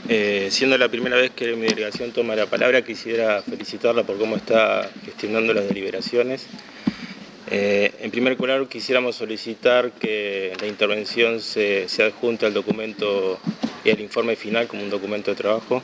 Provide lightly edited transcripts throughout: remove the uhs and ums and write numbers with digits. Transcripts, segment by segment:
Siendo la primera vez que mi delegación toma la palabra, quisiera felicitarla por cómo está gestionando las deliberaciones. En primer lugar, quisiéramos solicitar que la intervención se adjunte al documento y al informe final como un documento de trabajo.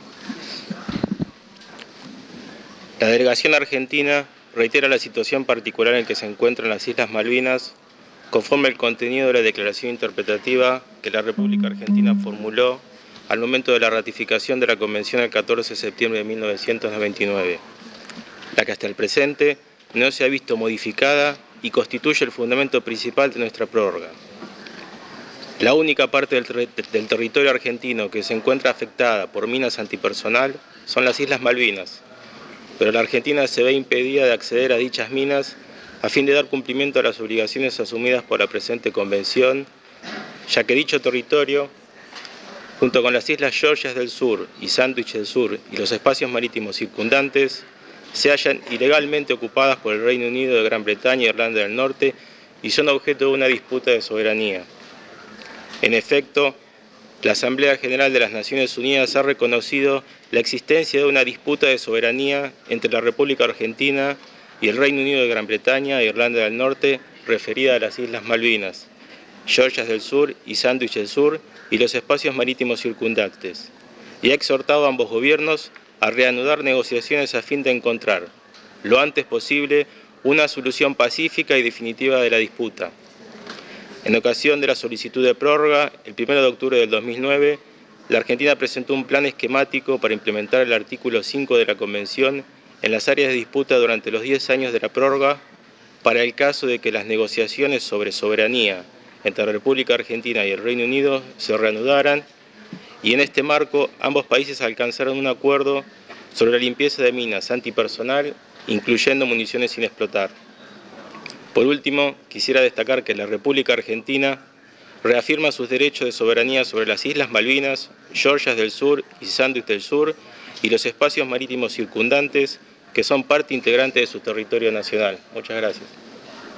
La delegación argentina reitera la situación particular en que se encuentran las Islas Malvinas, conforme al contenido de la declaración interpretativa que la República Argentina formuló al momento de la ratificación de la Convención del 14 de septiembre de 1999, la que hasta el presente no se ha visto modificada y constituye el fundamento principal de nuestra prórroga. La única parte del territorio argentino que se encuentra afectada por minas antipersonal son las Islas Malvinas, pero la Argentina se ve impedida de acceder a dichas minas a fin de dar cumplimiento a las obligaciones asumidas por la presente convención, ya que dicho territorio, junto con las Islas Georgias del Sur y Sandwich del Sur y los espacios marítimos circundantes, se hallan ilegalmente ocupadas por el Reino Unido de Gran Bretaña e Irlanda del Norte y son objeto de una disputa de soberanía. En efecto, la Asamblea General de las Naciones Unidas ha reconocido la existencia de una disputa de soberanía entre la República Argentina y el Reino Unido de Gran Bretaña e Irlanda del Norte referida a las Islas Malvinas, Georgias del Sur y Sandwich del Sur y los espacios marítimos circundantes, y ha exhortado a ambos gobiernos a reanudar negociaciones a fin de encontrar, lo antes posible, una solución pacífica y definitiva de la disputa. En ocasión de la solicitud de prórroga, el 1 de octubre del 2009, la Argentina presentó un plan esquemático para implementar el artículo 5 de la Convención en las áreas de disputa durante los 10 años de la prórroga, para el caso de que las negociaciones sobre soberanía entre la República Argentina y el Reino Unido se reanudaran, y en este marco ambos países alcanzaron un acuerdo sobre la limpieza de minas antipersonal, incluyendo municiones sin explotar. Por último, quisiera destacar que la República Argentina reafirma sus derechos de soberanía sobre las Islas Malvinas, Georgias del Sur y Sandwich del Sur y los espacios marítimos circundantes que son parte integrante de su territorio nacional. Muchas gracias.